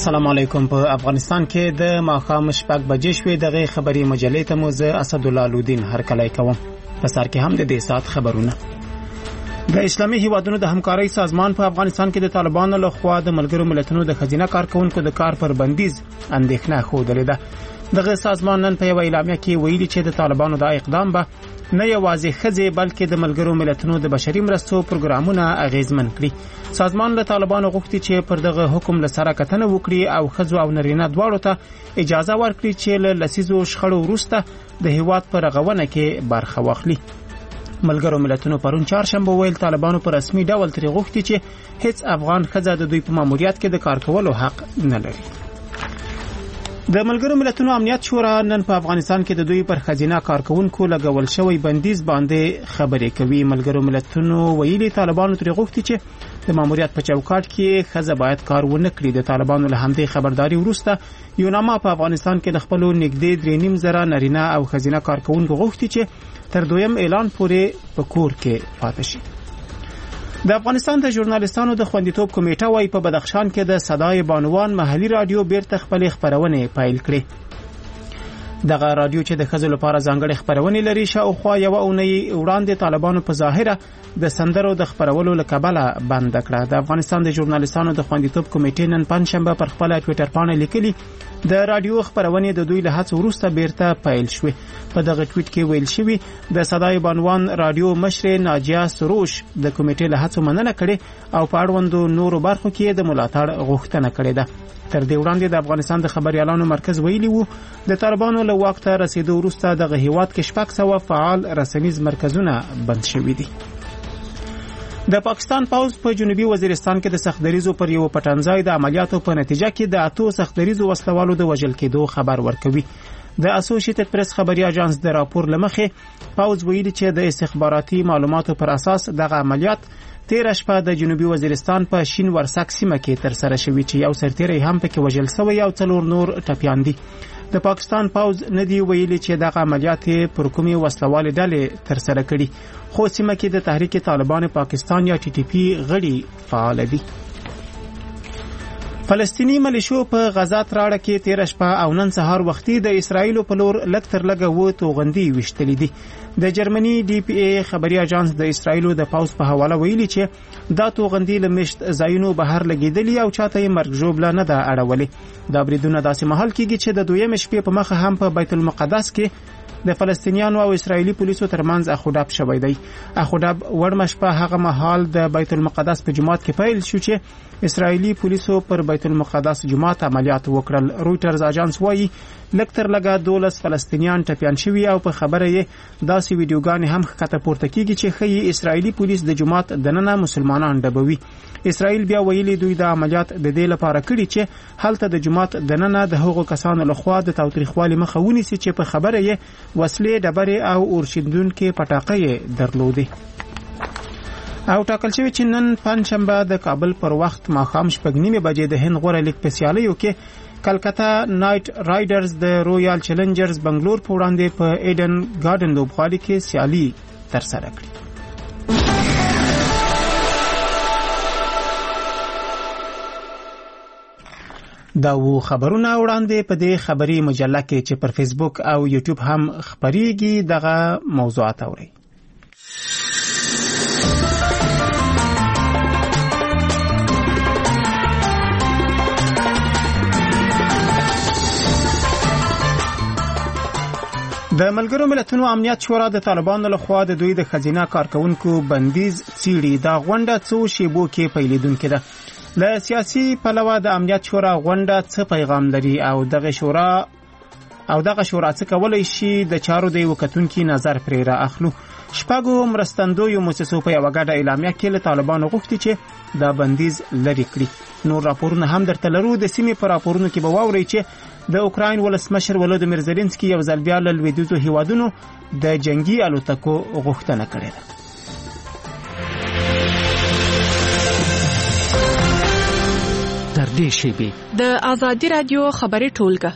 السلام علیکم. په افغانستان کې د ماښام شپږ بجې شوې. دغه خبري مجلې ته مو زه اسدالله لودین هرکلی کوم. په سر کې هم د دې سات خبرونه. د اسلامي هیوادونو د همکارۍ سازمان په افغانستان کې د طالبانو له خوا د ملګرو ملتونو د خزینه کارکونکو د کار پر بندیز اندېښنه ښودلې ده. دغه سازمان نن په یو اعلامیه کې ویلي چې د طالبانو د اقدام به نه یوازې ښځې بلکې د ملګرو ملتونو د بشري مرستو پروګرامونه اغیزمن کړي. سازمان له طالبانو غوښتي چې پر دغه حکم له سره کتنه وکړي او ښځو او نارینه دواړو ته اجازه ورکړي چې له لسیزو شخړو وروسته د هیواد پر رغونه کې برخه واخلي. ملګرو ملتونو پرون چهارشنبه ویل طالبانو په رسمي ډول ترې غوښتي چې هیڅ افغان ښځه د دوی په ماموریت کې د کار کولو حق نه لري. د ملګرو ملتونو امنیت شورا نن په افغانستان کې د دوی پر خزینه کارکونکو لګول شوی بندیز باندې خبرې کوي. ملګرو ملتونو ویلي طالبانو ترې غوښتي چې د ماموریت په چوکاټ کې ښځه باید کار ونه کړي. د طالبانو له همدې خبرداري وروسته یو نامه په افغانستان کې د خپل نږدې 3.5 نارینه او خزینه کارکونکو غوښتي چې تر دویم اعلان پورې په کور کې پاتې شي. د افغانستان د ژورنالیستانو د خوندیتوب کمیټه وايي په بدخشان کې د صدای بانوان محلي رادیو بیرته خپل خبرونه پیل کړې. دغه رادیو چې د ښځو لپاره ځانګړي خبرونه لري شاوخوا یو اونۍ وړاندې طالبانو په ظاهره د سندرو د خبرولو لکبله بند کړه. د افغانستان د ژورنالیستانو د خوندیتوب کمیټې نن پنځشنبه پر خپل ټوئیټر باندې لیکلي د رادیو خبرونه د دوی له هڅو وروسته بیرته پیل شوې. په دغه ټویټ کې ویل شوی د صدای بانوان رادیو مشر ناجیه سروش د کمیټې له هڅو مننه کړې او په اړوندو نورو برخو کې د ملاتړ غوښتنه کړې ده. تر دې وړاندې د افغانستان د خبريالانو مرکز ویلي وو د طالبانو له واک ته رسیدو وروسته دغه هیواد کې 600 فعال رسنیز مرکزونه بند شوي دي. د پاکستان پوځ په جنوبي وزیرستان کې د سختدریزو پر یو پټنځای د عملیاتو په نتیجه کې د 8 سختدریزو وسلوالو د وژل کېدو خبر ورکوي. د اسوسییټډ پریس خبري اژانس د راپور لمخې پوځ ویلي چې د استخباراتي معلوماتو پر اساس دغه عملیات 13 شپه د جنوبي وزیرستان په شین ورسک سیمه کې تر سره شوی چې یو سرتیری هم پکې وژل شوی او 4 نور ټپیان دي. د پاکستان پوځ ندی ویلي چې دغه عملیات پر کومي وسلوال ډلې تر سره کړي خو سیمه کې د تحریک طالبان پاکستان یا ټي ټي پی غړي فعال دي. فلسطینی ملیشو په غزا تراړه کې 13 شپه او نن سهار وختي د اسرایل په لور لکتر لګه و توغندي وشتلې دي. د جرمني ډي پی ای خبري اژانس د اسرایل د پوز په حواله ویلي چې دا توغندي لمشت زاینو بهر لګیدلی او چاته یې مرګ جوړه نه ده اړولې. دا بریدونه داسې محل کېږي چې د دویم شپې په مخه هم په بیت المقدس کې د فلسطینیانو او اسرایلی پولیسو ترمنځ اخوډاب شوی دی. اخوډاب ورمش په هغه مهال د بیت المقدس په جماعت کې پیل شو چې اسرایلی پولیسو پر بیت المقدس جماعت عملیات وکړل. رويټرز اژانس وایي لکتر لګا 12 فلسطینیان ټپیان شوي او په خبره یې داسې ویډیوګانې هم ښکته پورته کیږي چې ښیي اسرایلی پولیس د جماعت دننه مسلمانان ډبوي. اسرائیل بیا ویلي دوی د عملیات د دې لپاره کړي چې هلته د جماعت دننه د هغو کسانو لخوا د تاوتریخوالي مخه ونیسي چې په خبره یې وسلې ډبرې او اورشیندونکو پټاقې درلودې. او ټاکل شوی چې نن پنځشنبه د کابل پر وخت ماښام 6:30 بجې د هند غوړه لیګ په سیالیو کې کلکتا نایټ رایډرز د رویال چیلنجرز بنگلور په وړاندې په ایډن ګارډن لوبغالي کې سیالي ترسره کړه. دا و خبرونه وړاندې په دې خبري مجله کې چې پر فیسبوک او یوټیوب هم خبريږي دغه موضوعات اوري. د ملګرو ملتونو امنیت شورا د طالبانو لخوا د دوی د خزینه کارکونکو بندیز څیړي. دا غونډه څو شیبو کې پیلېدونکې ده. له سیاسي پلوه د امنیت شورا غونډه څه پیغام لري او دغه شورا څه کولای شي د چارو د وکتونکو نظر پرې را اخلو. شپږو مرستندویو مؤسسو په یو غاډه اعلامیه کې له طالبانو غوښتي چې دا بندیز لري کړي. نور راپورونه هم درته لرو. د سیمې پر راپورونو کې به واورئ چې د اوکراین ولسمشر ولودیمیر زيلنسکي یو ځل بیا له لویدیځو هیوادونو د جنگي الوتکو غوښتنه کړې ده. تر دې شیبې د آزادي رادیو خبري ټولګه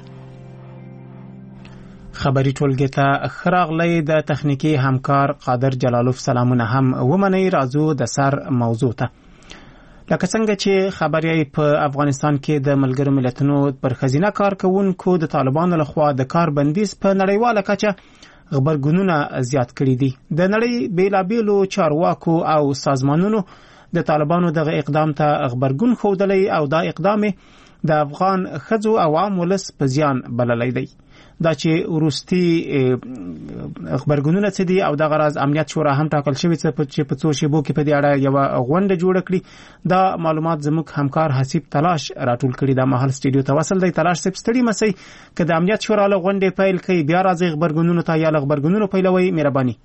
ته خراغلی د تخنیکی همکار قادر جلالوف سلامونه هم ومنئ. راځو د سر موضوع ته. لکه څنګه چې خبري په افغانستان کې د ملګرو ملتونو پر خزینه کارکونکو د طالبانو لخوا د کار بندیز په نړیواله کچه خبرګونونه زیات کړي دي. د نړۍ بیلابیلو چارواکو او سازمانونو د طالبانو دغه اقدام ته خبرګون ښودلی او دا اقدام د افغان ښځو او عام ولس په زیان بللی دی. دا چې وروستي خبرګونونه څه دي او د غرض امنیت شورا هم ټاکل شوی چې په څو شیبو کې په دې اړه یو غونډه جوړه کړي. دا معلومات زموږ همکار حسیب تلاش راټول کړي. دا مهال سټډیو ته وصل دی. تلاش صاحب ستړي مسئ که د امنیت شورا له غونډې پیل کوي بیا راځي خبرګونونو ته یا له خبرګونونو پیلوي مهرباني.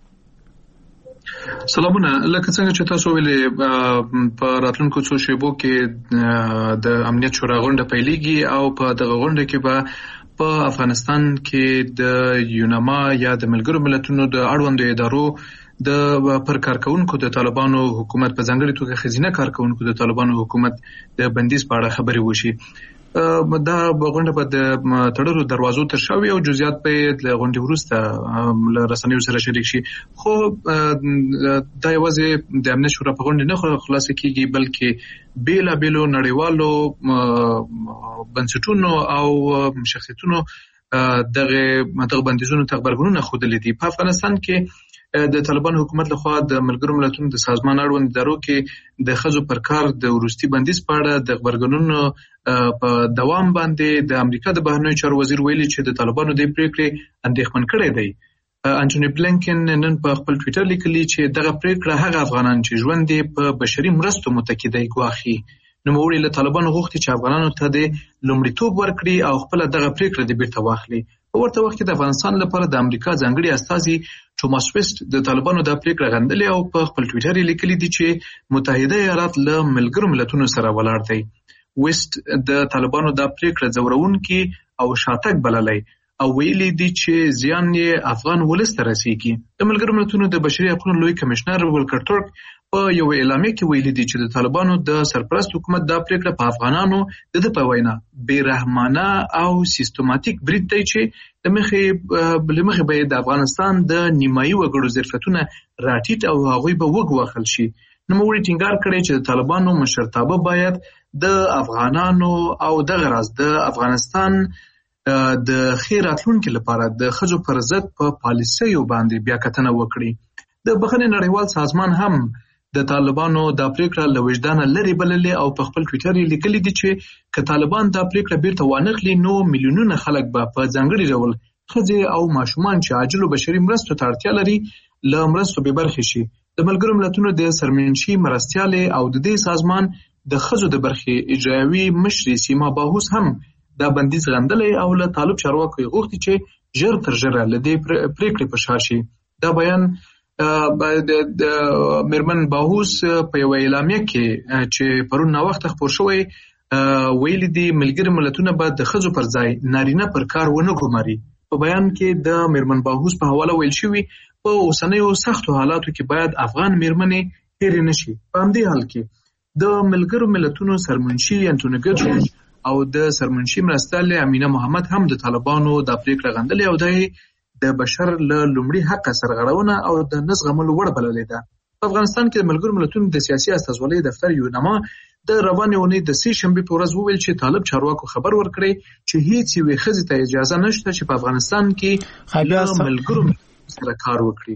سلامونه. لکه څنګه چې تاسو ویلې په راتلونکو څو شیبو کې د امنیت شورا غونډه پیلېږي او په دغه غونډه کې به په افغانستان کې د یوناما یا د ملګرو ملتونو د اړوندو ادارو د پر کارکونکو د طالبانو حکومت په ځانګړي توګه خزینه کارکونکو د طالبانو حکومت د بندیز په اړه خبرې وشي. دا غونډه په د تړلو دروازو تر شا وي او جزئیات به له غونډې وروسته له رسنیو سره شریک شي. خو دا یوازې د امنیت شورا په غونډه نه خلاصه کیږي بلکې بیلابیلو نړیوالو بنسټونو او شخصیتونو دغه بندیزونو ته خبرګونونه ښودلي دي. په افغانستان کې د طالبانو حکومت لخوا د ملګرو ملتونو د سازمان اړوند ادارو کې د ښځو پر کار د وروستي بندیز په اړه د خبرګونونو په دوام باندې د امریکا د بهرنیو چارو وزیر ویلي چې د طالبانو د پریکړې اندېښمن کړی دی. انټونی بلینکن نن په خپل ټویټر لیکلي چې دغه پریکړه هغه افغانان چې ژوند یې په بشري مرستو متکی دی ګواښي. نوموړي له طالبانو غوښتي چې افغانانو ته د لومړیتوب ورکړي او خپل دغه پریکړه د بیرته واخلي. په ورته وخت کې د افغانستان لپاره د امریکا ځانګړي استازي توماس ویسټ د طالبانو د پریکړه غندلې او په خپل ټویټر لیکلي دي چې متحده ایالات له ملګرو ملتونو سره ولاړ دی. ویسټ د طالبانو د پریکړه ځورونکي او شاتګ بللی او ویلي دي چې زیان یې افغان ولس ته رسیږي. د ملګرو ملتونو د بشري حقوقو لوی کمشنر ولکر ترک په یو اعلامیه کې ویلي دي چې د طالبانو د سرپرست حکومت د پریکړه په افغانانو د په وینا بیرحمانه او سیستماتیک برید دی چې د مخې به د افغانستان د نیمایي وګړو ظرفیتونه راټیټ او هغوی به وګواښل شي. نوموړي ټینګار کړی چې د طالبانو مشرتابه باید د افغانانو او دغه راز د افغانستان د ښې راتلونکي لپاره د ښځو پر ضد په پالیسیو باندې بیا کتنه وکړي. د بخښنې نړیوال سازمان هم د طالبانو د پریکړه له وجدانه لرې بللې او په خپل ټویټر یې لیکلي دي چې که طالبان د پریکړه بیرته وانخلي نو میلیونونه خلک به په ځانګړي ډول ښځې او ماشومان چې عاجلو بشري مرستو ته اړتیا لري له مرستو بې برخې شي. د ملګرو ملتونو د سرمنشي مرستیالې او د دې سازمان د ښځو د برخې اجرایوي مشرې سیما باهوس هم دا بندیز غندلی او له طالب چارواکو یې غوښتي چې ژر تر ژره له دې پریکړې په شا شي. دا بیان د میرمن باهوس په یو اعلامیه کې چې پرون ناوخته خپور شوی ویلي دي ملګري ملتونه به د ښځو پر ځای نارینه پر کار ونه ګماري. په بیان کې د میرمن باهوس په حواله ویل شوي په اوسنیو سختو حالاتو کې باید افغان میرمنې هېرې نشي. په همدې حال کې د ملګرو ملتونو سرمنشي انټونی ګوتریش او د سرمنشي مرستیالې امینه محمد هم د طالبانو د پریکړه غندلې او د بشر له لومړي حق سرغړونه او د نه زغملو وړ بللې ده. په افغانستان کې د ملګرو ملتونو د سیاسي استازولۍ دفتر یوناما د روانې اونۍ د سې شنبې په ورځ وویل چې طالب چارواکو خبر ورکړی چې هیڅ یوې ښځې ته اجازه نشته چې په افغانستان کې له ملګرو سره کار وکړي.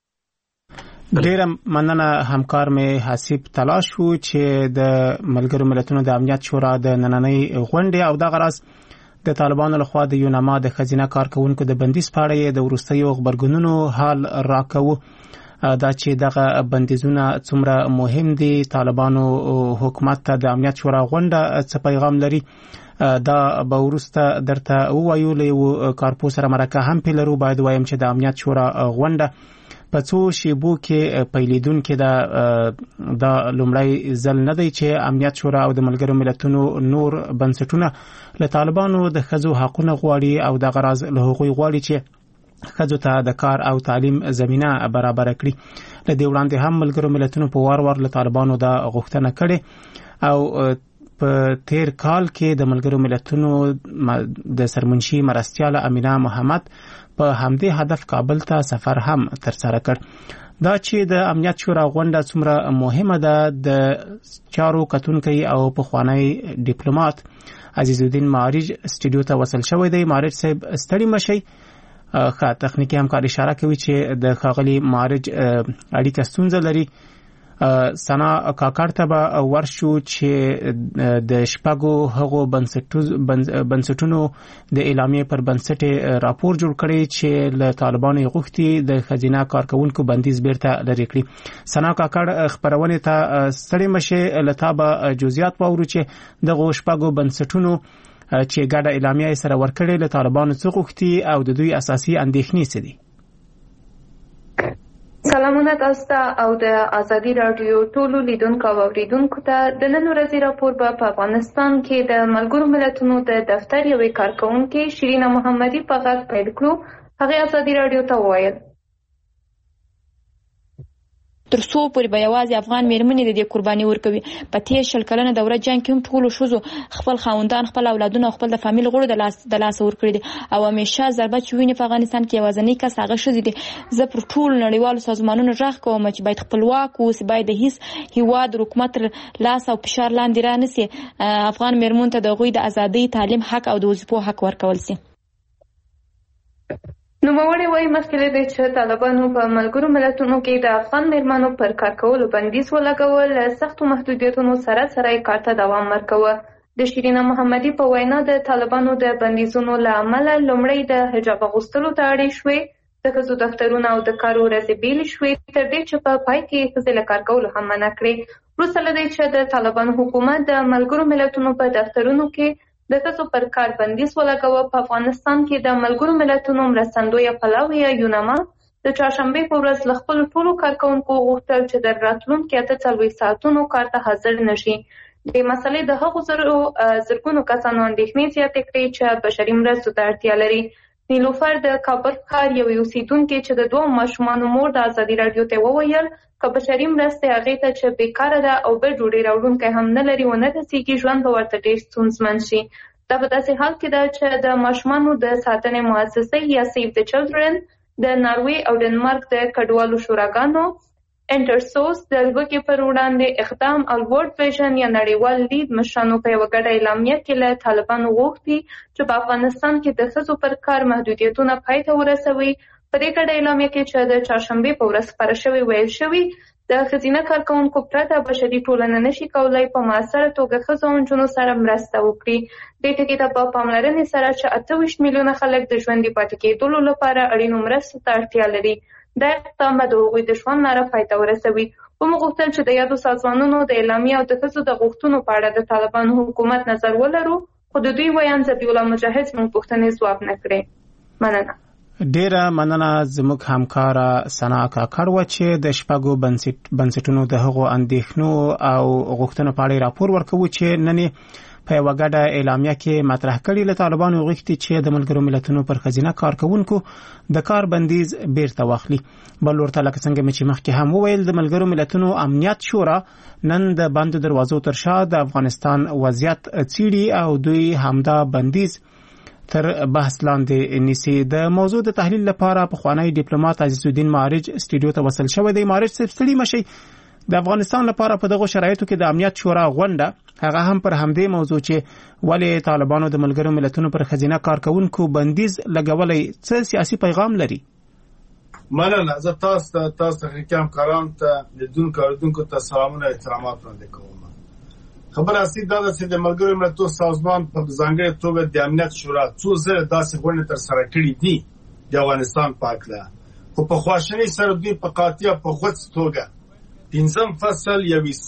ډیره مننه همکار مې حسیب تلاش وو چې د ملګرو ملتونو د امنیت شورا د نننۍ غونډې او دغه راز د طالبانو لخوا د یوناما د خزینه کارکونکو د بندیز په اړه د وروستیو خبرګونونو حال راکوو. دا چې دغه بندیزونه څومره مهم دي، طالبانو حکومت ته د امنیت شورا غونډه څه پیغام لري، دا به وروسته درته ووایو. له کارپو سره مرکه هم پیلرو. باید وایم چې د امنیت شورا غونډه په څو شیبو کې پیلیدونکې دا لومړی ځل نه دی چې امنیت شورا او د ملګرو ملتونو نور بنسټونه له طالبانو د ښځو حقونه غواړي او دغه راز له هغوی غواړي چې ښځو ته د کار او تعلیم زمینه برابره کړي. له دې وړاندې هم ملګرو ملتونو په وار وار له طالبانو دا غوښتنه کړې او په تیر کال کې د ملګرو ملتونو د سرمنشي مرستیاله امینه محمد په همدې هدف کابل ته سفر هم ترسره کړ. دا چې د امنیت شورا غونډه څومره مهمه ده د چارو کتونکي او پخوانی ډیپلوماټ عزیز الدین معارج سټوډیو ته وصل شوی دی. معارج صاحب ستړي مشي، خا تخنیکی همکار اشاره کوي چې د خاغلی معارج اړیکه ستونزه لري. سنا کاکړ ته به ورشو چې د شپږو هغو بنسټونو د اعلامیې پر بنسټ راپور جوړ کړي چې له طالبانو غوښتي د خزینه کارکونکو بندیز بیرته لري کړي. سنا کاکړ خبرونه ته ستړي مشه لته به جزئیات پاورو چې د شپږو بنسټونو چې ګډه اعلامیه سره ورکړي له طالبانو څخه غوښتي او د دوی اساسي اندېښنې څه دي. سلامونه تاسو ته او د ازادي رادیو ټولو لیدونکو او اوریدونکو ته. د نن ورځې راپور په افغانستان کې د ملګرو ملتونو د دفتر یوې کارکونکې شیرینه محمدي په غږ پیل کړو. هغه ازادي رادیو ته وویل تر څو پورې به یوازې افغان میرمنې د دې قرباني ورکوي. په تیر 20 کلنه دوره جنگ کې هم ټولو ښځو خپل خاوندان، خپل اولادونه او خپل د فامیل غړو د لاس ورکړي دي او همیشه ضربه چې ویني په افغانستان کې یوازینی کس هغه ښځې دي. زه پر ټولو نړیوالو سازمانونو غږ کوم چې باید خپلواک اوسي، باید د هیڅ هیواد حکومت لاس او فشار لاندې را نشي. افغان میرمنو ته د هغوی د ازادۍ، تعلیم حق او د وظیفو حق ورکول شي. نوموړی وایي مخکې له دې چې طالبانو په ملګرو ملتونو کې د افغان میرمنو پر کار کولو بندیز ولګول، له سختو محدودیتونو سره یې کار ته دوام ورکوه. د شیرینه محمدي په وینا د طالبانو د بندیزونو له امله لومړی د حجاب اغوستلو ته اړې شوې، د ښځو دفترونه او د کار ورځې بیلې شوې، تر دې چې په پای کې ښځې له کار کولو هم منع کړې. وروسته له دې چې د طالبانو حکومت د ملګرو ملتونو په دفترونو کې د ښځو پر کار بندیز ولګوه، په افغانستان کې د ملګرو ملتونو مرستندویه پلاوی یا یوناما د چهارشنبې په ورځ له خپلو ټولو کارکوونکو غوښتل چې د راتلونکي 48 ساعتونو کار ته حاضر نشي. د مسلې د هغو زرګونو کسانو اندېښنې زیاتې کړې چې بشري مرستو ته اړتیا لري. نیلوفر د کابل ښار یوې اوسېدونکې چې د 2 ماشومانو مور د ازادي راډیو ته وویل که بشري مرستې هغې ته چې بیکاره ده او بل ډوډۍ راوړونکی هم نه لري ونه رسېږي، ژوند به ورته ډېر ستونزمن شي. دا په داسې حال کې ده چې د ماشومانو د ساتنې مؤسسې یا سیو د چلډرن، د ناروې او ډنمارک د کډوالو شوراګانو، انټرسوس د لوږې پر وړاندې اقدام او ورلډ ویژن یا نړیوال لید مشرانو په یوه ګډه اعلامیه کې له طالبانو غوښتي چې په افغانستان کې د ښځو پر کار محدودیتونه پای ته ورسوي. په دې ګډه اعلامیه کې چې د چهارشنبې په ورځ خپاره شوې ویل شوي د ښځینه کارکوونکو پرته بشري ټولنه نشي کولای په مؤثره توګه ښځو او نجونو سره مرسته وکړي. دې ټکي ته په پاملرنې سره چې 28 میلیونه خلک د ژوندي پاتې کېدلو لپاره اړینو مرستو ته اړتیا لري، دا اقدام به د هغوی د ژوند لاره پای ته ورسوي. ومو غوښتل چې د یادو سازمانونو د اعلامیې او د ښځو د غوښتنو په اړه د طالبانو حکومت نظر ولرو، خو د دوی ویاند ذبیح الله مجاهد زموږ پوښتنې ځواب نه کړې. مننه. ډیره مننه زموږ همکار سنا کاکړ و چې د شپږو بنسټونو د هغو اندېښنو او غوښتنو په اړه راپور ورکوي چې نن په یوه ګډه اعلامیه کې مطرح کړي. له طالبانو غوښتي چې د ملګرو ملتونو پر ښځینه کارکوونکو د کار بندیز بیرته واخلي. بل ورته لکه څنګه چې مخکې هم وویل د ملګرو ملتونو امنیت شورا نن د بندو دروازو تر شا د افغانستان وضعیت څیړي او دوی همدا بندیز تر بحث لاندې نیسي. د موضوع د تحلیل لپاره پخوانی ډیپلوماټ عزیز الدین معارج سټوډیو ته وصل شوی دی. معارج صاحب ستړي مشي، د افغانستان لپاره په دغه شرایطو کې د امنیت شورا غونډه هغه هم پر همدې موضوع چې ولې طالبانو د ملګرو ملتونو پر ښځینه کارکوونکو بندیز لګولای څه سیاسي پیغام لري؟ مننه. زه تاسو ته همکارانو ته لیدونکو ته سلامونه احترامات وړاندې کوم. خبر اصلي دا ده چې د ملګرو ملتونو سازمان په ځانګړې توګه د امنیت شورا څو ځله داسې غونډې ترسره کړې دي د افغانستان په هکله، خو په خواشینۍ سره دوی په قاطع په غوڅ توګه 5 فصل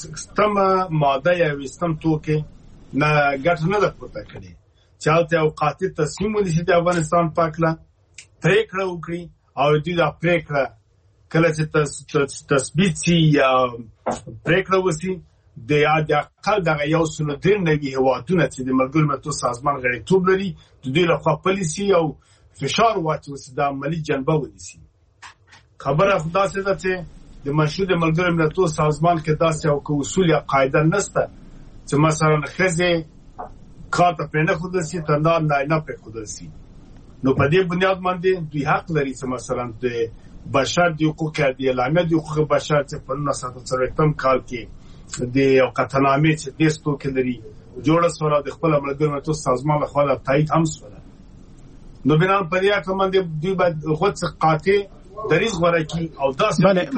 21 ماده 21 توکي نه ګټه نه ده پورته کړې چې هلته یو قاطع تصمیم ونیسي د افغانستان په هکله، پرېکړه وکړي او دوی دا پرېکړه کله چې تثبیت شي یا پرېکړه وشي د اقل دغه 193 هیوادونه چې د ملګرو ملتونو سازمان غړیتوب لري د دوی لخوا پالیسي او فشار واچول شي د عملي جنبه ونیسي. خبره داسې ده چې د مشروع د ملګرو ملتونو سازمان کې داسې یو اصول یا قاعده نشته چې مثلا ښځې کار ته پرېنښودل شي تر نارینه پرېښودل شي. نو په دې بنیاد باندې دوی حق لري چې مثلا د بشر د حقوق د اعلامیه د حقوق بشر چې په 1940 کال کې د یو قطعنامې چې د ستوکې لري جوړه سوله د خپل ملګرو ملتونو سازمان له خوا تایید هم سوله. نو بنا پر دې اکه باندې دوی باید خود څخه قاطع دریغ ورکی او داسې بله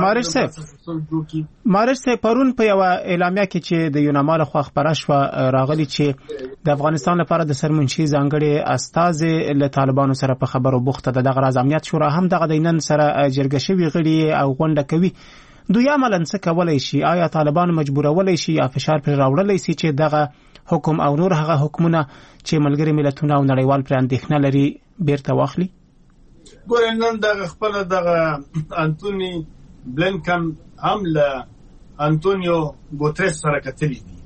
مارش صاحب پرون په یو اعلامیه کې چې د یوناما له خوا خبره شوه راغلی چې د افغانستان لپاره د سرمنشي ځانګړي استازي له طالبانو سره په خبرو بوخته ده. دغه راز امنیت شورا هم دغه دینن سره جرګه شوي غړي او غونډه کوي. دوی عملاً څه کولای شي؟ آیا طالبان مجبورولای شي یا فشار پر راوړلای شي چې دغه حکم او نور هغه حکمونه چې ملګري ملتونه او نړیوال پر اندېښنه لري بیرته واخلي؟ ګورئ نن دغه خپل دغه انټونی بلینکن هم له انټونیو ګوتریس سره کتلی دي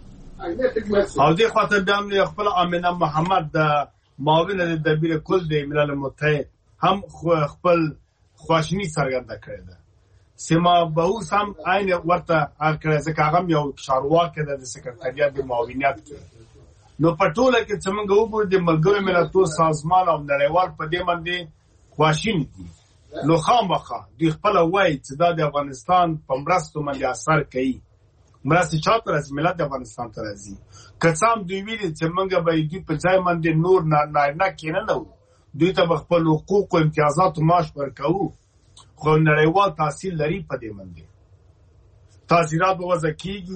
او دې خاطر د خپل امینه محمد د معاون د دبیر کل د ملل متحد هم خپل خواشنی څرګنده کړې ده. سیما بهوس هم عین ورته کړی ځکه هغه یو چارواکي د سکرټریات د معاونیت کې. نو په ټوله کې چې موږ وګورو د ملګرو ملتونو سازمان او نړیوال په دې باندې خواشینی دي. نو خامخا دوی خپل وایي چې دا د افغانستان په مرستو باندې اثر کوي. مرستې چاته راځي؟ ملت د افغانستان ته راځي. که څه هم دوی ویلي چې موږ به دوی په ځای باندې نور نه کېننو، دوی ته به خپل حقوق او امتیازات او معاش ورکوو، خو نړیوال تاثیر لري په دې باندې. تاثیرات به وضع کېږي،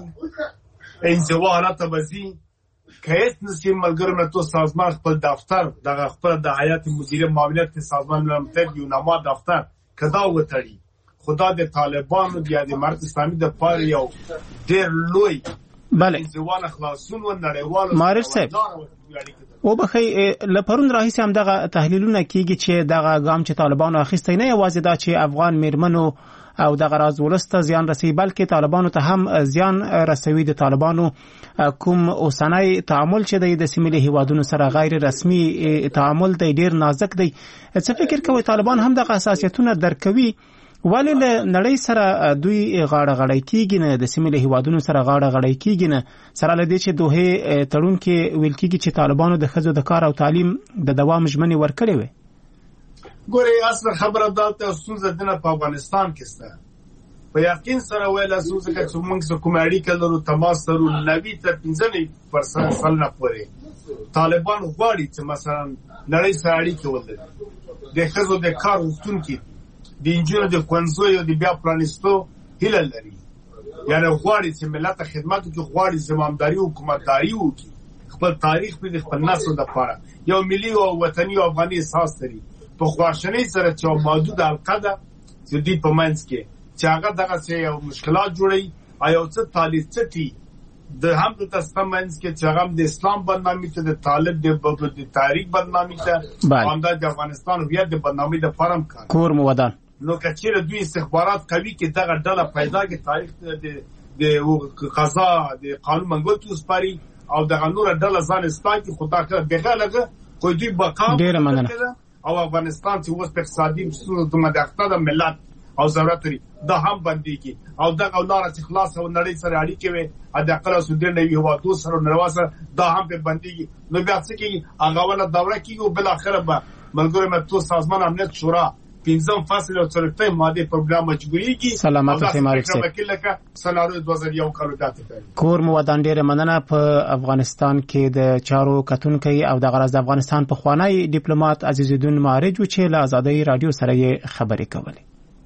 انزوا حالت به ځي. که هیڅ نشي ملګرو ملتونو سازمان خپل دفتر دغه خپل د هیئت مدیره معاونیت کې سازمان ملل متحد یوناما دفتر کدا وتړي، خدا د طالبانو د امارت اسلامي د پاره یو ډېر لوی انزوا خلاصون و نړیوال مارش صاحب او بخی لپرون راهیسې هم دغه تحلیلونه کیږي چې دغه ګام چې طالبانو اخیستی نه یوازې دا چې افغان میرمنو او دغه راز ولسته زیان رسوي بلکې طالبانو ته هم زیان رسوي. د طالبانو کوم اوسنی تعامل چې د سیمې له هیوادونو سره غیر رسمي تعامل دی ډیر نازک دی. څه فکر کوي طالبان هم دغه حساسیتونه درکوي؟ ولې له نړۍ سره دوی غاړه غړی کیږي نه، د سیمې له هیوادونو سره غاړه غړی کیږي نه، سره له دې چې دوه تړون کې ویل کیږي چې طالبانو د ښځو د کار او تعلیم د دوام ژمنې ورکړې وي؟ ګورئ اصل خبره دا ته ستونزه ده په افغانستان کې سته. په یقین سره ویل ستونزه کې چې موږ کوم اړیکه لرو، تماس لرو 90 تر 95% سلنه پورې طالبان غواړي چې مثلا نړۍ سره اړیکه ولري، د ښځو د کار غوښتونکي د انجونو د ښوونځیو د بیا پرانیستو هیله لري. یعنی غواړي چې ملت خدمت وکړي، غواړي زمامداري او حکومتداري وکړي، خپل تاریخ په خپل نسل لپاره یو ملي او وطني او افغاني احساس لري. په خواشنۍ سره چې محدود حلقه ده چې دوی په منځ کې چې هغه دغه یو مشکلات جوړوي او یو څه طالب څټي د هم د تسلیم منځ کې چې هغه د اسلام بدنامي ته، د طالب د تاریخ بدنامي ته، هم د افغانستان هویت د بدنامي د فرم کور مو ودان. نو کچېره دوی استخبارات کوي کې دغه ډله پیدا کې تاریخ د قضا د قانون منګول کې وسپاري او دغه نور ډله ځان اصلاح کې خدا کړه دغه لګه خو دوی بقا ډیره مننه. او افغانستان چې اوس په اقتصادي ستونزو د مداخله د ملت او ضرورت لري دا هم بنديږي او دغه لاره چې خلاص او نړۍ سره اړیکې وي د اقل سودې نه وي هوا دوه سره نړیوال دا هم په بنديږي. نو بیا څه کېږي؟ هغه ولا دوره کېږي او بل اخر به ملګرو ملتونو سازمان امنیت شورا 15 فصل او 40 ماده پروګرام مجبوريږي. سلامت اوسئ مارک صاحب. لکه سناریو 2001 کال داته کور مو ودان. ډیره مننه. په افغانستان کې د چارو کتونکي او د غرض د افغانستان په خوانی ډیپلوماټ عزیز الدین معرج چې له آزادۍ رادیو سره یې خبرې کولې.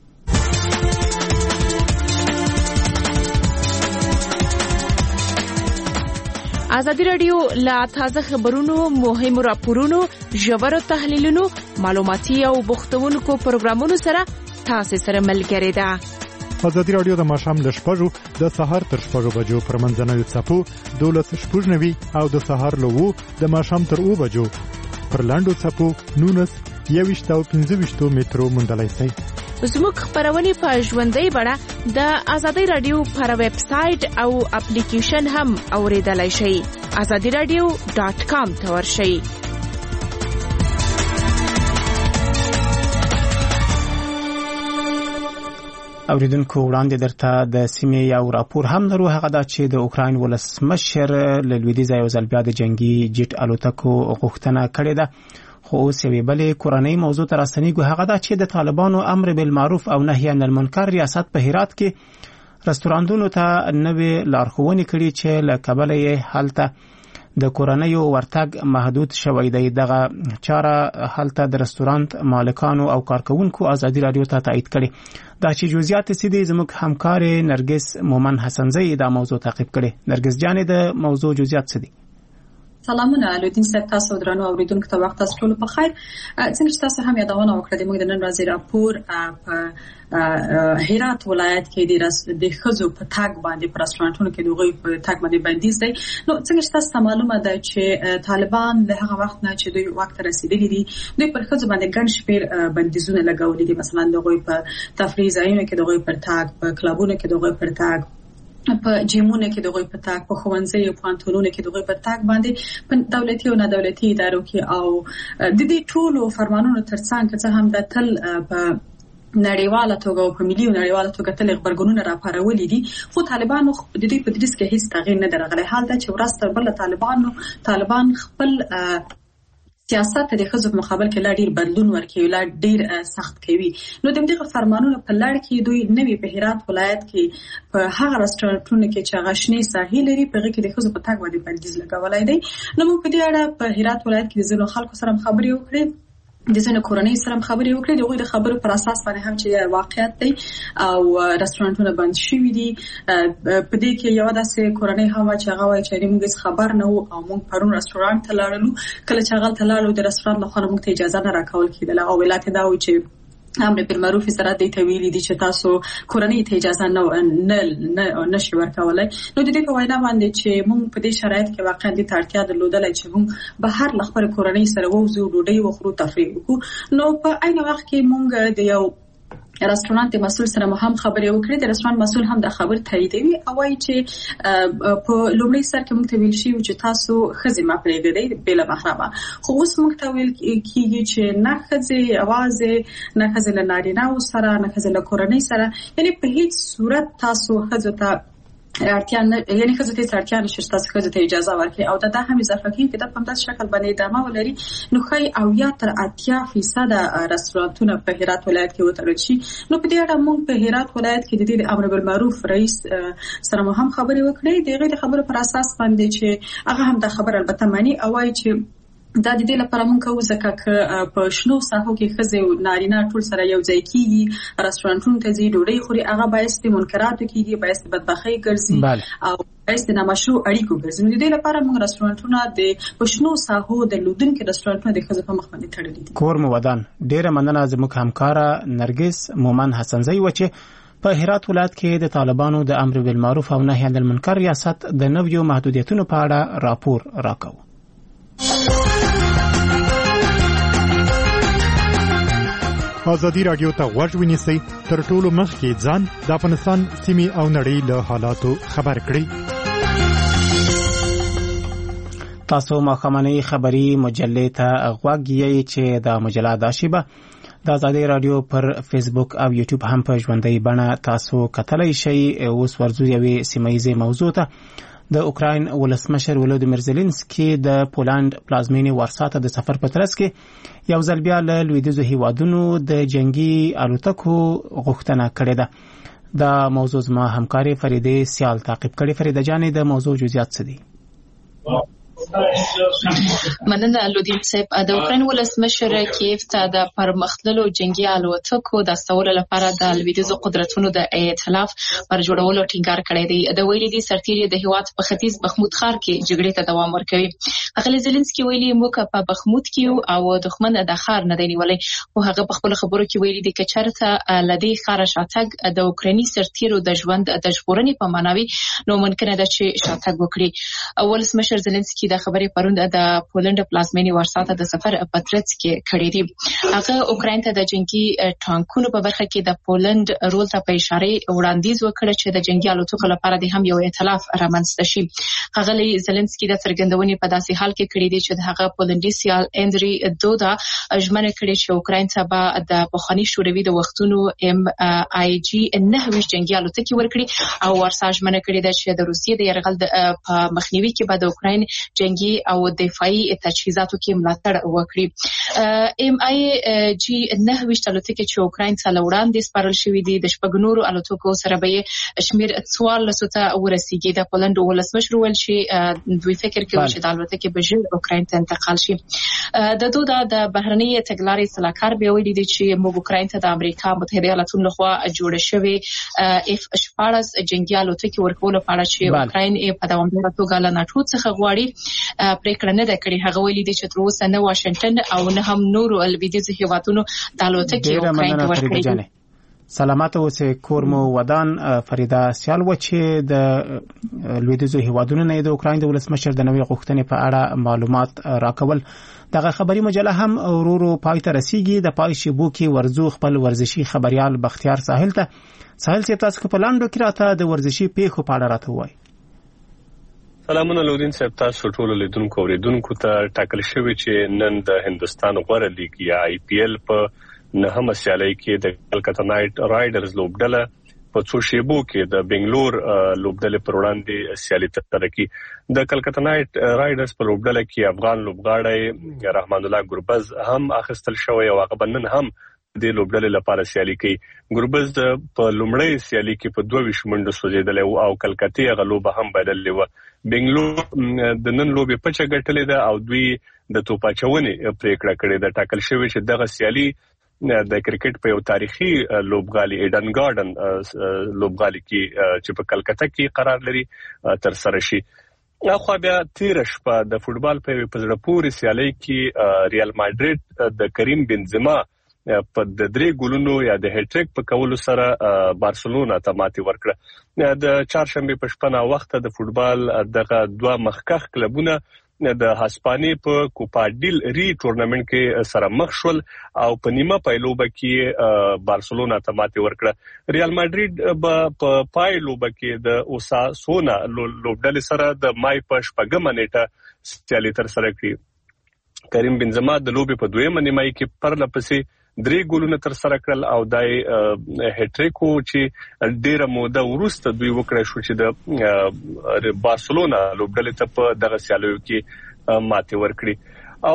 آزادی رادیو لا تازه خبرونو، مهم راپورونو، ژور تحلیلونو، معلوماتي او بوختونکو پروګرامونو سره تاسو سره ملګری ده. آزادی رادیو د ماښام له 6 د سهار تر 6 بجو پر منځنوي څپو 12:90 او د سهار له 2 د ماښام تر 2 بجو پر لاندو څپو 19 او 15 مترو موندلای شئ. زموږ خبرونه په ژوندۍ بڼه د آزادی رادیو پر ویب سټ او اپلیکیشن هم اوریدلای شئ. azadiradio.com ته ورشئ. اوریدونکو وړاندې درته د سیمې یو راپور هم لرو. هغه دا چې د اوکراین ولسمشر له لویدیځ یو ځل بیا د جنگي جیټ الوتکو غوښتنه کړې ده، خو اوس یوې بلې کورنۍ موضوع ته راستنیږو. هغه دا چې د طالبانو امر بالمعروف او نهي عن المنکر ریاست په هرات کې رستورانتونو ته نوې لارښوونې کړي چې له کبله یې هلته د کورنیو ورتګ محدود شوی دی. دغه چاره هلته د رستورانت مالکانو او کارکونکو ازادي رادیو ته تایید کړي. دا چې جزئیات سیدي زموږ همکار نرګس مومن حسنزئی دا موضوع تعقیب کړي. نرګس جان د موضوع جزئیات سیدي. سلامونه لودین صاحب، تاسو درنو اوریدونکو ته وخت تاسو ټول په خیر. څنګه چې تاسو هم یادونه وکړه د موږ د نن ورځې راپور په هرات ولایت کې د ښځو په تاګ باندې په رستورانتونو کې دغه په تاګ باندې بندیز دی. نو څنګه چې تاسو معلومه ده چې طالبان له هغه وخت نه چې دوی وخت رسیدلی دي دوی پر ښځو باندې ګڼ شمېر بندیزونه لګولي دي. مثلا دغه په تفریح ځایونو کې دغه پر تاګ، په کلبونو کې دغه پر تاګ، په جیمونو کې دغه په تاګ، په ښوونځي او پوهنتونونو کې دغه په تاګ باندې په دولتي او نه دولتي ادارو کې او د دې ټولو فرمانونو ترڅنګ چې هم د تل په نړیواله توګه او په ملي او نړیواله توګه تل خبرګونونه راپارولي دي. خو طالبانو د دې په دریس کې هیڅ تغییر نه درغلی. حال دا چې ورسته بل طالبان خپل سیاست د ښځو په مقابل کې لا ډیر بدلون ورکوي، لا ډیر سخت کوي. نو د دې فرمانونو په لړ کې دوی نوې په هرات ولایت کې په هغه رستورانتونو کې چې غشنی ساحل لري په هغه کې د ښځو په تاګ باندې بندیز لګولای دی. نو موږ په دې اړه په هرات ولایت کې د ځینو خلکو سره خبرې وکړې، د ځینو کورنۍ سره خبرې وکړې. دغه د خبرو پر اساس باندې هم چې واقعیت دی او رستورانتونه بند شوي دي. په دې کې یو داسې کورنۍ هم چې هغه وایي چې موږ خبر نه وو او موږ پرون رستورانت ته لاړو. کله چې هغه ته لاړو د رستورانت لخوا موږ ته اجازه نه راکول کېدله او ولایت دا و چې امر بالمعروف سره د تویل دي چې تاسو کورنۍ ته اجازه نه نشي ورکولای. نو د دې په وینا باندې چې موږ په دې شرایط کې واقعا د تړتیا درلودلای چې موږ به هر لخر کورنۍ سره ووزو، ډوډۍ وخورو، تفریح وکړو. نو په عین وخت کې موږ د یو رستورانت مسؤل سره هم خبرې وکړې. د رستورانت مسؤل هم د خبر تاییدوي او وايي چې په لومړي سر کې موږ ته ویل شي چې تاسو خزي ما پرېږدئ بلا محرمه. خو اوس موږ ته ویل کیږي چې نه خزي आवाज نه خزي له نارینه سره نه خزي له کورنۍ سره، یعنی په هیڅ صورت تاسو خزو ته اړتیا نه، یعنی خزو ته اړتیا نشته تاسو خزو ته اجازه ورکړي. او دا هم اضافه کوي چې د په داسې شکل باندې ادامه ولري. نو خی او یا تر 80% رستورانتونه په هرات ولایت کې وتړل شي. نو په دې اړه موږ په هرات ولایت کې د امر بالمعروف رئیس سره هم خبرې وکړې. دغه خبرو پر اساس باندې چې هغه هم د خبر البته معنی او وايي چې دا د دې لپاره موږ کوو ځکه په شنو ساحو کې ښځې او نارینه ټول سره یو ځای کېږي، رستورانتونو ته ځي، ډوډۍ خوري، هغه باعث د منکراتو کېږي، باعث د بدبختۍ ګرځي او باعث د نامشروع اړیکو ګرځي. نو د دې لپاره موږ رستورانتونه د شنو ساحو د لودونکو رستورانتونو د ښځو په مخ باندې تړلي دي. کور مو ودان. ډېره مننه زموږ همکاره نرګس مومن حسنزئی و چې په هرات ولایت کې د طالبانو د امر بالمعروف او نهي عن المنکر ریاست د نویو محدودیتونو په اړه راپور راکاو. ازادي رادیو ته غوږ ونیسئ، تر ټولو مخکې ځان د افغانستان سیمې او نړۍ له حالاتو خبر کړئ. تاسو ماښامنۍ خبري مجلې ته غوږ یې چې د مجله دا شیبه د ازادي رادیو پر فیسبوک او یوټیوب هم په ژوندۍ بڼه تاسو کتلی شئ. اوس ورځو یوې سیمه موضوع ته. د اوکراین ولسمشر ولودیمیر زيلنسکي د پولند پلازمینې وارسا ته د سفر په ترڅ کې یو ځل بیا له لویدیځو هیوادونو د جنگي الوتکو غوښتنه کړې ده. دا موضوع زما همکاري فریده سیال تعقیب کړي. فریده جانې د موضوع جزئیات څه دي؟ مننه لودین صاحب. د اوکراین ولسمشر کیف ته د پرمختللو جنگي الوتکو د استولو لپاره د لویدیځو قدرتونو د ائتلاف پر جوړولو ټینګار کړی دی. د ویلي دي سرتیری د هیواد په ختیځ بخمود ښار کې جګړې ته دوام ورکوي. اغلی زيلنسکي ویلي موږ په بخمود کې او دښمن د ښار نه دی نیولای، خو هغه په خپل خبرو کې ویلي دي چې چرته لدی ښار شاتګ د اوکرایني سرتیرو د ژوند د ژغورنې په معنی نو ممکن ده چې شاتګ وکړي. ولسمشر زيلنسکي د خبرې پروند د پولند پلازمینې وارسا ته د سفر په ترڅ کې کړې دي. هغه اوکراین ته د جنگي ټانکونو په برخه کې د پولند رول ته په اشاره وړاندیز وکړ چې د جنگي الوتکو لپاره د هم یو ائتلاف رامنځته شي. هغه زيلنسکي د څرګندونې په داسې حال کې کړې دي چې د هغه پولندي سیال اندري دودا ژمنه کړې چې اوکراین ته به د پخواني شوروي د وختونو MiG 9 جنگي الوتکې ورکړي او وارسا ژمنه کړې ده چې د روسیې د یرغل په مخنیوي کې به د اوکراین جنگي او دفاعي تجهیزاتو کې ملاتړ وکړي. ام ای جی 9 الوتکې چې اوکراین ته وړاندې سپارل شوې دي د شپږ نورو الوتکو سره به شمیر 14 ته ورسیږي. د پولند ولسمشر ویل چې دوی فکر کوي چې د الوتکې به ژر اوکراین ته انتقال شي. د دوی د بهرنی تګلارې صلاحکار به ویلي دي چې موږ اوکراین ته د امریکا متحده ایالاتونو لخوا جوړ شوی F-14 جنگي الوتکې ورکول په اړه چې اوکراین په دوامداره توګه له ناتو څخه غواړي پریکړه نه ده کړې. هغه ویلي دي چې تر اوسه نه واشنگټن او نه هم نورو لویدیځ هیوادونو د الوتکې اوکراین ته ورکړي. سلامات اوسه کورمو ودان فریدا سیال و چې د لویدیځو هیوادونو نه د اوکراین د ولسمشر د نوې غوښتنې په اړه معلومات راکول. دغه خبري مجله هم ورورو پای ته رسیږي. د پای شیبو کې ورزو خپل ورزشي خبريال بختیار ساحل ته تاسو په لاندو کې راته د ورزشي پیښو په اړه راته وایي. سلامونه لودین صاحب، تاسو ټول لیدونکو اوریدونکو ته ټاکل شوی چې نن د هندستان غوړه لیګ یا IPL په نهم سیالۍ کې د کلکتا نایټ رایډرز لوبډله په څو شیبو کې د بنگلور لوبډلې پر وړاندې سیالي ترسره کړې. د کلکتا نایټ رایډرز په لوبډله کې افغان لوبغاړی رحمان الله ګربز هم اخیستل شوی او هغه نن هم د لوبډلې لپاره سیالي کوي. ګربز په لومړی سیالي کې په 22 منډو سوځیدل او کلکتې غلوبه هم بدلې و. بنگلور د نن لوبې پچه ګټلې ده او دوی د توپاچونې پریکړه کړې ده. ټاکل شوی چې دغه سیالي د کرکټ په یو تاریخي لوبغالي ایډن ګارډن لوبغالي کې چې په کلکتا کې قرار لري تر سره شي. خو بیا تیر شپه د فوتبال په زړه پورې سیالي کې ریال ماډریډ د کریم بنزما په د 3 ګولونو یا د هټریک په کولو سره بارسلونا ته ماتې ورکړه. د چهارشنبه په شپه وخت د فوتبال دغه دوه مخکخ کلبونه د هسپانیې په کوپا ډیل ری ټورنمنت کې سره مخ شول او په نیمه پایلوبه کې بارسلونا ته ماتې ورکړه. ریال ماډریډ په پایلوبه کې د اوساسونا لوبډلې سره د مای په 8 نیټه سیالي تر سره کړې. کریم بنزما د لوبې په دویمه نیمه کې پرلپسې 3 ګولونه تر سره کړل او دای هټریکو چې ډیره موده وروسته دوی وکړای شو چې د بارسلونا لوبډلې ته په دغه سیالیو کې ماتې ورکړي. او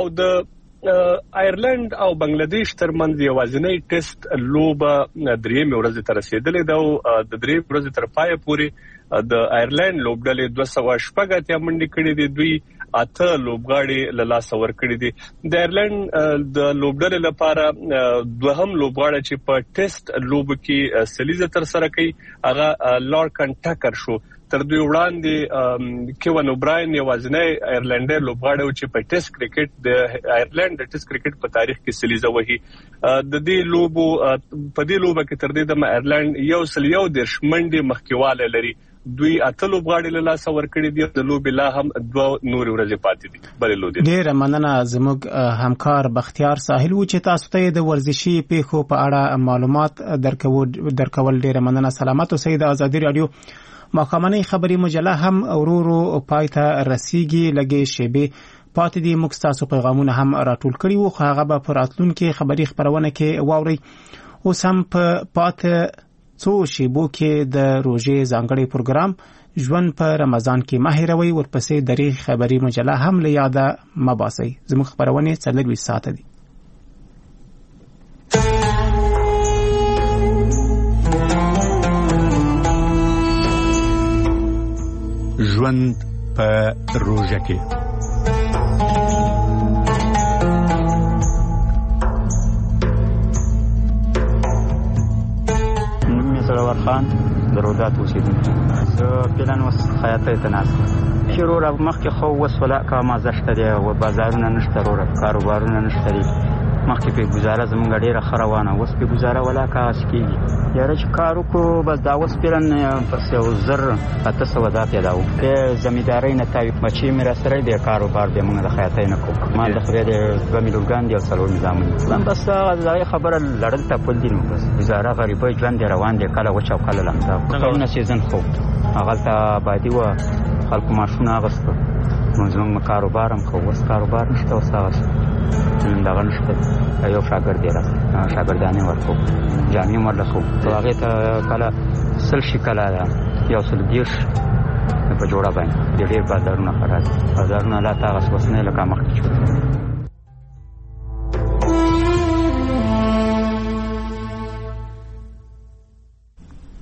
د آیرلند او بنگلاديش ترمنځ یوازینی ټیسټ لوبه درېمه ورځ ته رسیدلې ده او د درېمه ورځ تر پای پورې د آیرلند لوبډلې 280 منډې کړې دي. دوی 8 لوبغاړي له لاس ورکړي دي. د آیرلند د لوبډلې لپاره دوهم لوبغاړی چې په ټیسټ لوب کې سلیزه تر سره کوي هغه لارکن ټاکر شو. تر دوی وړاندې کیون اوبراین یوازینی آیرلندر لوبغاړی چې په ټیسټ کرکټ د آیرلند د ټیسټ کرکټ په تاریخ کې سلیزه وهي. د دې لوبو په دې لوبه کې تر دې د آیرلند 110 منډې مخکیواله لري. دوی 8 لوبغاړي له لاس ورکړي دي. د لوبې لا هم 2 نور ورځې پاتې دي. بلې لودي ډېر مننه زموږ همکار بختیار ساحل و چې تاسو ته د ورزشي پیښو په اړه معلومات درکول. ډېر مننه. سلامات اوسئ. د ازادي رادیو ماخامنۍ خبري مجله هم ورورو پای ته رسیږي. لګي شیبه پاتې دي. موږ تاسو پیغامونه هم راټول کړي وو خو هغه به پر راتلونکو خبري خبرونه کې واوري. اوس هم په پات څو شیبو کې د روزې ځانګړي پروګرام ژوند په رمضان کې ماهروي ورپسې درې خبري مجله هم له یاده مباسي. زموږ خبرونه 24 ساعت دي. ژوند په روزه کې سرور خان درودات اوسیدونکو. زه پلان وس خیاطۍ ته ناست شروع مخکې خو وسوله کما زشته دی او بازارونه نشته رور کاروبارونه نشته دي. مخکې په گزاره زمونږ ډیره خروانه اوس په گزاره ولا کاس کیږي. یاره چې کارو کو بس دا اوس پلان پس یو زر 800 دا پیدا و په زمیندارۍ نه تاوی مچی مې را سره دی کاروبار به موږ د خیاطۍ نه کوو. ما د خپل د 2 میلیون دی او سلو نظام بس دا خبره لړل ته پول دي. بس گزاره غریبۍ ژوند روان دی کله وچ او کله لنګ. څنګه سیزن خو هغه ته آبادی و خلکو ماشونه غوښتو نو زموږ کاروبار هم کوو. اوس کاروبار نشته اوس هغه دا غنښت یو شاګرد دی را شاګردانه ورکو جامع مرلکو هغه ته کله سل شکل یو سل دیش په جوړه باندې ډېر بازارونه خراب بازارونه لا تاسو وسنه لکه مخکې